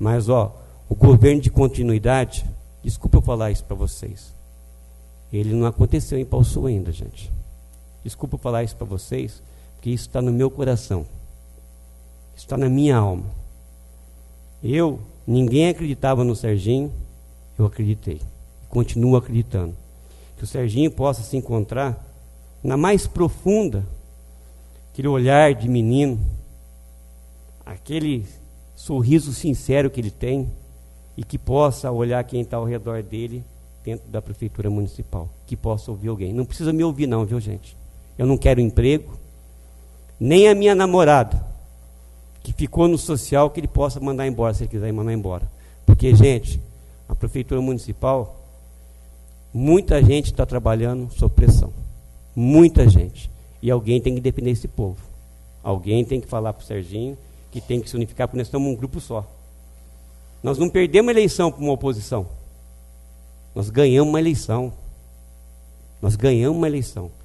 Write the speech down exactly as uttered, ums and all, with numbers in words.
Mas, ó, o governo de continuidade, desculpa eu falar isso para vocês, ele não aconteceu em Pau Sul ainda, gente. Desculpa eu falar isso para vocês, porque isso está no meu coração. Isso está na minha alma. Eu, ninguém acreditava no Serginho, eu acreditei. Continuo acreditando. Que o Serginho possa se encontrar na mais profunda, aquele olhar de menino, aquele sorriso sincero que ele tem, e que possa olhar quem está ao redor dele dentro da prefeitura municipal, que possa ouvir alguém. Não precisa me ouvir não, viu, gente? Eu não quero emprego, nem a minha namorada, que ficou no social, que ele possa mandar embora, se ele quiser mandar embora. Porque, gente, a prefeitura municipal, muita gente está trabalhando sob pressão. Muita gente. E alguém tem que defender esse povo. Alguém tem que falar para o Serginho que tem que se unificar, porque nós estamos um grupo só. Nós não perdemos a eleição para uma oposição. Nós ganhamos uma eleição. Nós ganhamos uma eleição.